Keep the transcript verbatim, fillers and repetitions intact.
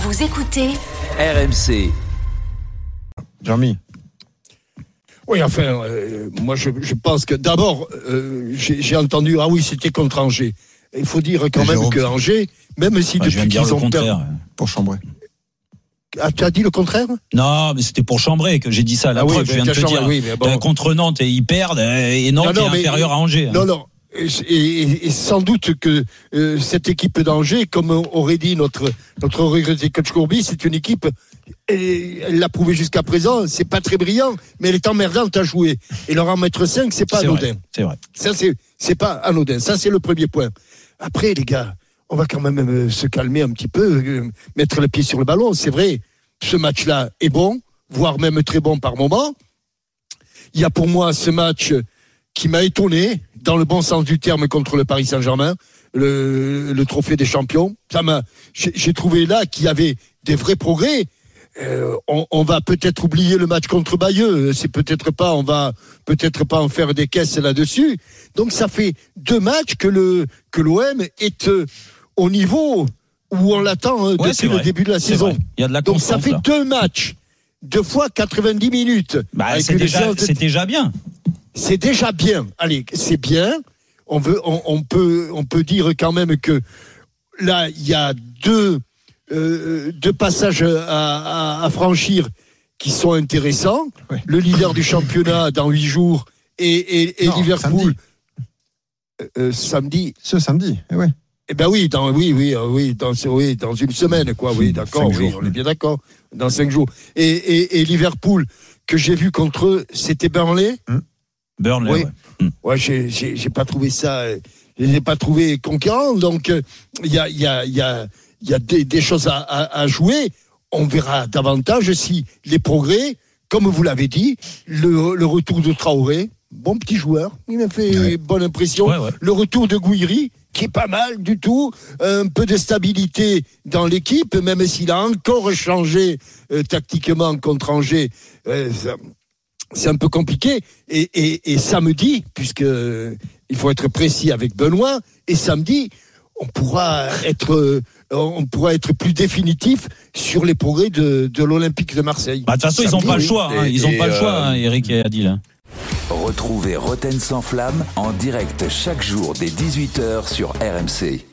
Vous écoutez R M C. Jean-Mi. Oui, enfin, euh, moi je, je pense que d'abord, euh, j'ai, j'ai entendu, ah oui, c'était contre Angers. Il faut dire quand Et même Jérôme. que Angers, même si Bah, je viens depuis de dire qu'ils le ont contraire. perdu. Pour Chambray. Ah, tu as dit le contraire? Non, mais c'était pour Chambray que j'ai dit ça. La Ah oui, preuve, mais je viens de te Chambray, dire. oui, mais bon. euh, contre Nantes, et ils perdent, euh, et Nantes Non, non, est mais- inférieur à Angers. Non, hein. non. Et, et- et sans doute que euh, cette équipe d'Angers, comme aurait dit notre notre regretté coach Courbis, c'est une équipe, et elle l'a prouvé jusqu'à présent, c'est pas très brillant, mais elle est emmerdante à jouer. Et leur en mettre cinq, c'est pas C'est anodin. vrai, c'est vrai. Ça, c'est, c'est pas anodin. Ça, c'est le premier point. Après, les gars, on va quand même euh, se calmer un petit peu, euh, mettre le pied sur le ballon. C'est vrai, ce match-là est bon, voire même très bon par moment. Il y a pour moi ce match qui m'a étonné, dans le bon sens du terme, contre le Paris Saint-Germain, le, le trophée des champions. Ça m'a, j'ai, j'ai trouvé là qu'il y avait des vrais progrès. Euh, on, on va peut-être oublier le match contre Bayeux, c'est peut-être pas, on va peut-être pas en faire des caisses là-dessus. Donc ça fait deux matchs que le que l'O M est euh, au niveau où on l'attend hein, Ouais, depuis c'est le vrai. début de la C'est saison. vrai. Il y a de la Donc ça constance, fait là. deux matchs, deux fois quatre-vingt-dix minutes. Bah, avec c'est une déjà, séance de- c'est déjà bien. c'est déjà bien. Allez, c'est bien. On veut, on, on peut, on peut dire quand même que là, il y a deux, euh, deux passages à, à, à franchir qui sont intéressants. Oui. Le leader du championnat dans huit jours et, et, et Non, Liverpool samedi. euh, samedi. Ce samedi, eh ouais. Eh ben oui, dans, oui, oui, euh, oui, dans, oui, dans une semaine, quoi. Oui, d'accord, Cinq oui, jours. on est bien d'accord. Dans cinq jours. Et, et, et Liverpool que j'ai vu contre eux, c'était Burnley. Burnley, Oui. ouais. Ouais, j'ai, j'ai, j'ai pas trouvé ça, euh, je l'ai pas trouvé conquérant. Donc, il y a, il y a, il y a, il y a des, des choses à, à, à jouer. On verra davantage si les progrès, comme vous l'avez dit, le, le retour de Traoré, bon petit joueur, il m'a fait Ouais. bonne impression. Ouais, ouais. Le retour de Gouiri, qui est pas mal du tout, un peu de stabilité dans l'équipe, même s'il a encore changé euh, tactiquement contre Angers. Euh, ça, c'est un peu compliqué. Et, et, et samedi, puisque euh, il faut être précis avec Benoît, et samedi, on pourra être, euh, on pourra être plus définitif sur les progrès de, de l'Olympique de Marseille. Bah, de toute façon, ils n'ont Samedi, pas le oui. choix. hein. Et- Ils n'ont et, pas le choix, euh, hein, Eric et Adil. hein. Retrouvez Roten sans flamme en direct chaque jour dès dix-huit heures sur R M C.